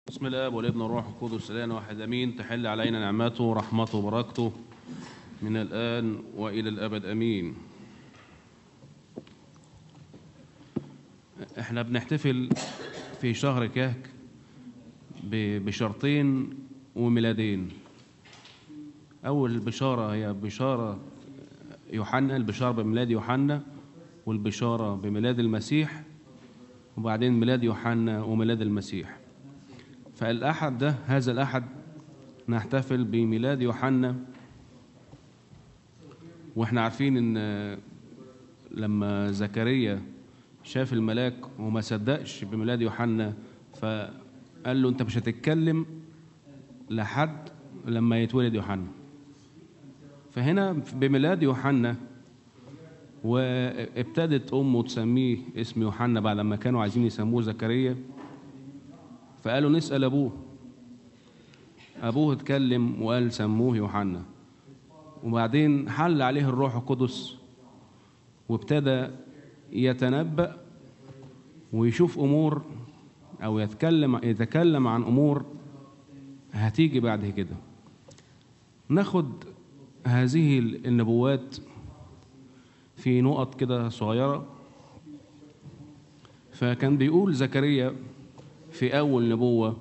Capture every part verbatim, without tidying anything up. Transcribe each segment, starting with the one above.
بسم الله والابن والروح القدس الآن واحد أمين. تحل علينا نعمته ورحمته وبركته من الآن وإلى الأبد أمين. احنا بنحتفل في شهر كهك بشرطين وميلادين. أول بشارة هي بشارة يوحنا، البشارة بميلاد يوحنا والبشارة بميلاد المسيح، وبعدين ميلاد يوحنا وميلاد المسيح. فالأحد ده هذا الأحد نحتفل بميلاد يوحنا، واحنا عارفين ان لما زكريا شاف الملاك وما صدقش بميلاد يوحنا فقال له انت مش هتتكلم لحد لما يتولد يوحنا. فهنا بميلاد يوحنا وابتدت امه تسميه اسم يوحنا بعد ما كانوا عايزين يسموه زكريا، فقالوا نسأل أبوه. أبوه اتكلم وقال سموه يوحنا، وبعدين حل عليه الروح القدس وابتدى يتنبأ ويشوف أمور أو يتكلم يتكلم عن أمور هتيجي بعد كده. ناخد هذه النبوات في نقط كده صغيرة. فكان بيقول زكريا في أول نبوة: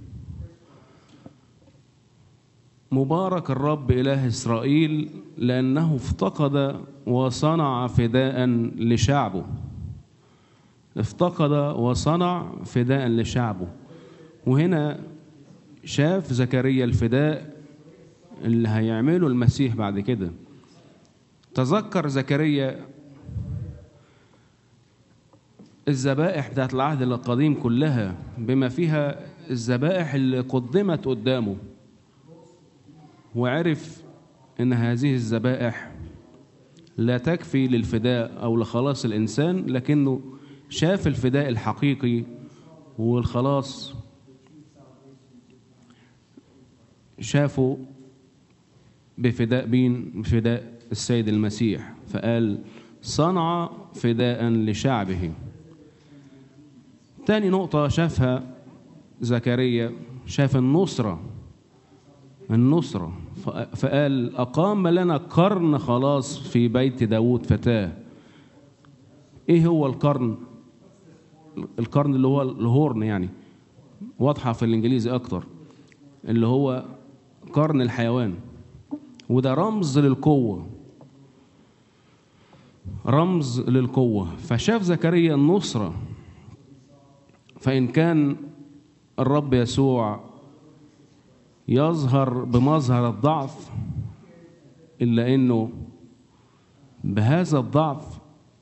مبارك الرب إله إسرائيل لأنه افتقد وصنع فداء لشعبه. افتقد وصنع فداء لشعبه. وهنا شاف زكريا الفداء اللي هيعمله المسيح بعد كده. تذكر زكريا الذبائح بتاعت العهد القديم كلها بما فيها الذبائح اللي قدمت قدامه، وعرف ان هذه الذبائح لا تكفي للفداء او لخلاص الانسان، لكنه شاف الفداء الحقيقي والخلاص شافه بفداء مين؟ بفداء السيد المسيح. فقال صنع فداء لشعبه. تاني نقطة شافها زكريا، شاف النصرة النصرة فقال أقام لنا قرن خلاص في بيت داود فتاه. إيه هو القرن؟ القرن اللي هو الهورن، يعني واضحة في الإنجليزي أكتر، اللي هو قرن الحيوان، وده رمز للقوة، رمز للقوة. فشاف زكريا النصرة. فإن كان الرب يسوع يظهر بمظهر الضعف، إلا إنه بهذا الضعف،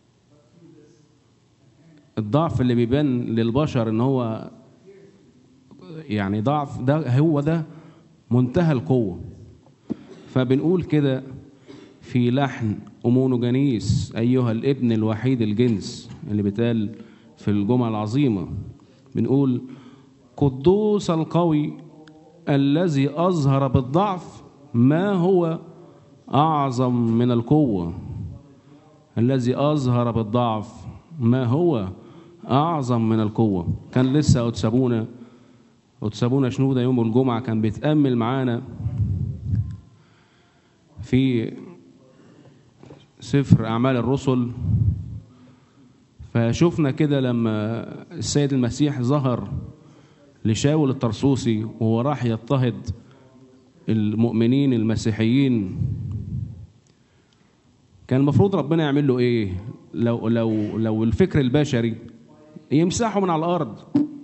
الضعف اللي بيبان للبشر إن هو يعني ضعف، ده هو ده منتهى القوة. فبنقول كده في لحن أمونوجانيس أيها الابن الوحيد الجنس اللي بيتقال في الجمعة العظيمة، بنقول قدوس القوي الذي أظهر بالضعف ما هو أعظم من القوة. الذي أظهر بالضعف ما هو أعظم من القوة. كان لسه أتسابونا أتسابونا شنودة يوم الجمعة كان بيتأمل معانا في سفر أعمال الرسل، فشوفنا كده لما السيد المسيح ظهر لشاول الطرسوسي وهو راح يضطهد المؤمنين المسيحيين، كان المفروض ربنا يعمل له ايه؟ لو لو لو الفكر البشري يمسحه من على الارض،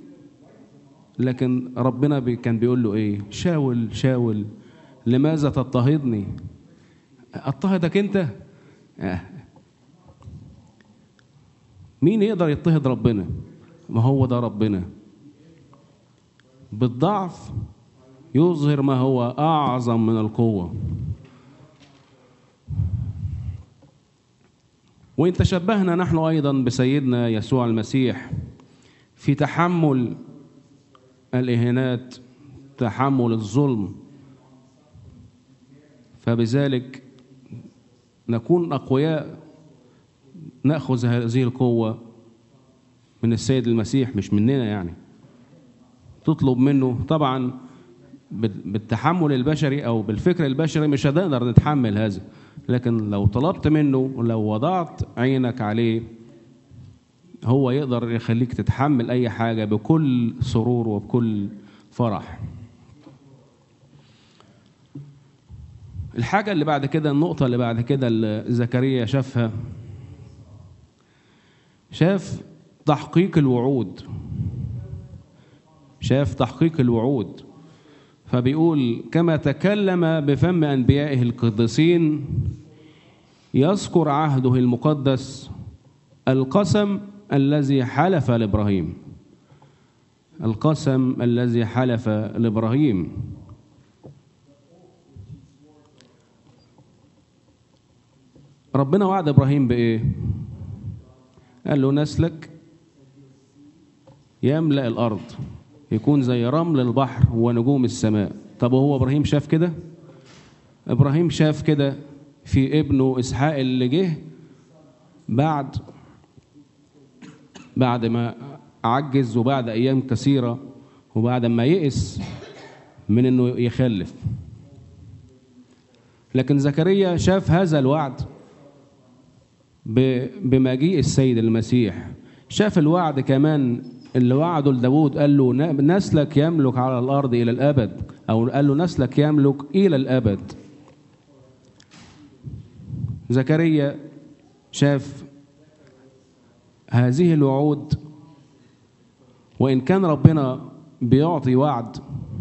لكن ربنا بي كان بيقول له ايه؟ شاول شاول لماذا تضطهدني؟ اضطهدك انت؟ آه. مين يقدر يضطهد ربنا؟ ما هو ده ربنا بالضعف يظهر ما هو أعظم من القوة. وإن تشبهنا نحن أيضا بسيدنا يسوع المسيح في تحمل الإهانات، تحمل الظلم، فبذلك نكون أقوياء، نأخذ هذه القوة من السيد المسيح مش مننا. يعني تطلب منه، طبعا بالتحمل البشري أو بالفكر البشري مش هنقدر نتحمل هذا، لكن لو طلبت منه ولو وضعت عينك عليه هو يقدر يخليك تتحمل أي حاجة بكل سرور وبكل فرح. الحاجة اللي بعد كده، النقطة اللي بعد كده اللي زكريا شافها، شاف تحقيق الوعود. شاف تحقيق الوعود، فبيقول كما تكلم بفم أنبيائه القديسين يذكر عهده المقدس القسم الذي حلف لإبراهيم. القسم الذي حلف لإبراهيم. ربنا وعد إبراهيم بإيه؟ قال له نسلك يملأ الأرض، يكون زي رمل البحر ونجوم السماء. طب وهو إبراهيم شاف كده؟ إبراهيم شاف كده في ابنه إسحاق اللي جه بعد بعد ما عجز وبعد أيام كثيرة وبعد ما يئس من إنه يخلف. لكن زكريا شاف هذا الوعد بمجيء السيد المسيح. شاف الوعد كمان اللي وعده لداود، قال له نسلك يملك على الأرض إلى الأبد، أو قال له نسلك يملك إلى الأبد. زكريا شاف هذه الوعود، وإن كان ربنا بيعطي وعد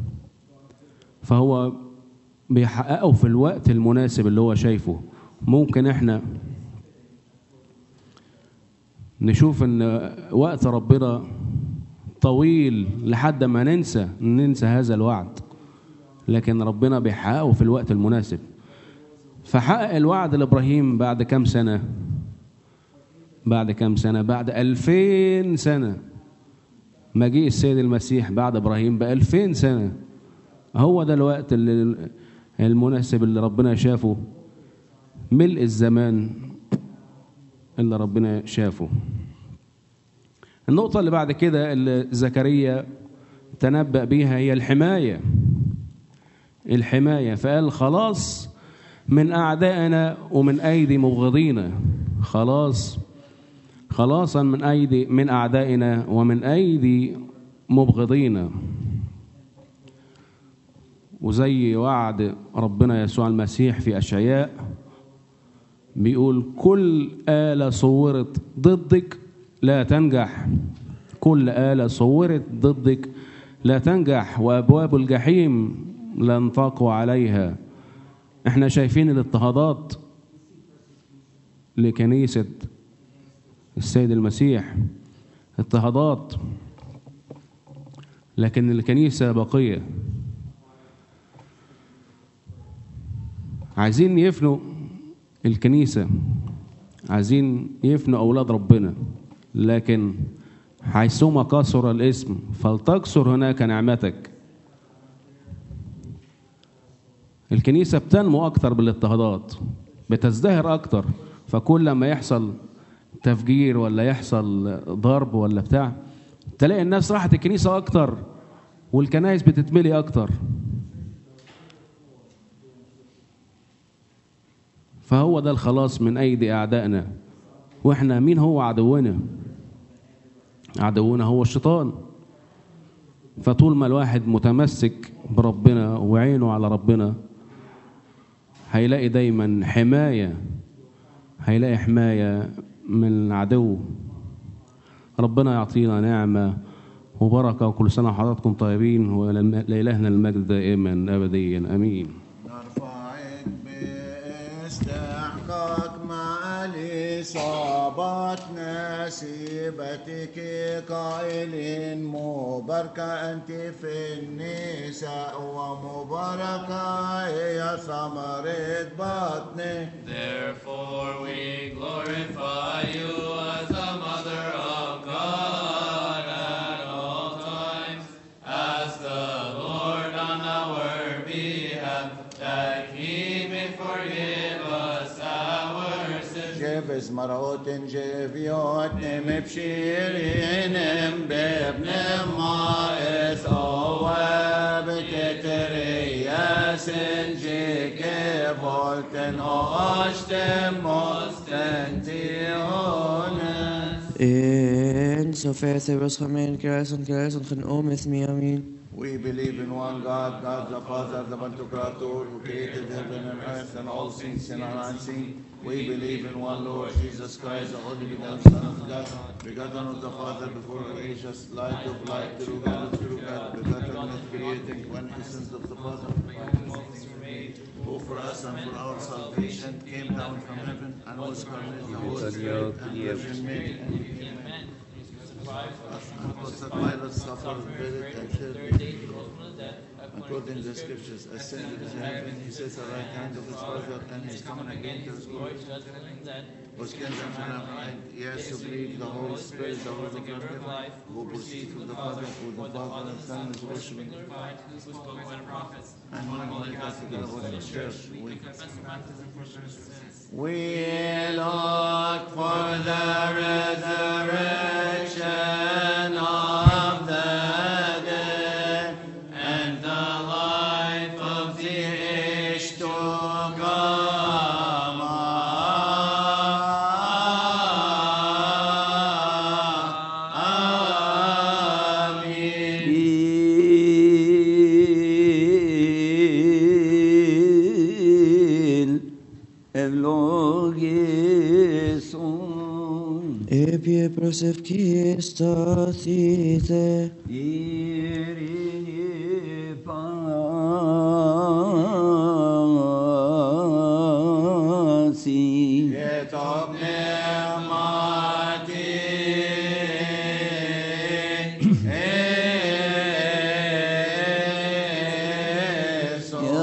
فهو بيحققه في الوقت المناسب اللي هو شايفه. ممكن احنا نشوف ان وقت ربنا طويل لحد ما ننسى ننسى هذا الوعد، لكن ربنا بيحققه في الوقت المناسب. فحقق الوعد لإبراهيم بعد كم سنة؟ بعد كم سنة؟ بعد ألفين سنة. مجيء السيد المسيح بعد إبراهيم بألفين سنة. هو ده الوقت اللي المناسب اللي ربنا شافه، ملء الزمان اللي ربنا شافه. النقطة اللي بعد كده اللي زكريا تنبأ بيها هي الحماية. الحماية، فقال خلاص من أعدائنا ومن أيدي مبغضينا. خلاص خلاصا من أيدي من أعدائنا ومن أيدي مبغضينا. وزي وعد ربنا يسوع المسيح في أشعياء بيقول كل آلة صورت ضدك لا تنجح. كل آلة صورت ضدك لا تنجح، وأبواب الجحيم لن تقوى عليها. احنا شايفين الاضطهادات لكنيسة السيد المسيح، اضطهادات، لكن الكنيسة باقية. عايزين يفنوا الكنيسة، عايزين يفنوا أولاد ربنا، لكن حيثما كثر الاسم فلتكثر هناك نعمتك. الكنيسة بتنمو أكتر بالاضطهادات، بتزدهر أكتر. فكل ما يحصل تفجير ولا يحصل ضرب ولا بتاع، تلاقي الناس راحت الكنيسة أكتر والكنائس بتتملي أكتر. فهو ده الخلاص من أيدي أعدائنا. وإحنا مين هو عدونا؟ عدونا هو الشيطان. فطول ما الواحد متمسك بربنا وعينه على ربنا هيلاقي دايما حماية، هيلاقي حماية من العدو. ربنا يعطينا نعمة وبركة، وكل سنة وحضراتكم طيبين، ولإلهنا المجد دائما أبديا آمين. نرفعك باستحقاق مع الإصابات نسيبتك قائلين مباركة أنت في النساء ومباركة هي ثمرة بطنك. Therefore we glorify you as the Mother of God at all times, as the Lord on our behalf, that He may forgive us our sins. جبز مرات جبيوت نمبشيرين بابن ما إسعاد Sinjike volten osten mosten tiones. En så fäster vi oss amen, kräsen, kräsen, kan om ett med amen. We believe in one God, God the Father, the Pantocrator, who created heaven and earth and all things seen and unseen. We believe in one Lord Jesus Christ, the only begotten Son of God, begotten of the Father before creation, light of light, true God of true God, begotten not created, one essence of the Father, who for us and for our salvation came down from heaven and was incarnate the Holy Spirit and Virgin Mary. Apostle Pilate suffered, buried, and shed according to the scriptures, ascended to heaven. He sits at the right hand of his Father, and he's coming again to his glory. Was cleansed from and yes, who believe the Holy Spirit, the Holy Spirit, who proceeds from the Father, who the Father and Son is worshiping. And one Holy Catholic Catholic Church. We look for the resurrection of the dead and the life of the age to come. Amen. Epiepros ευκείς σταθείτε.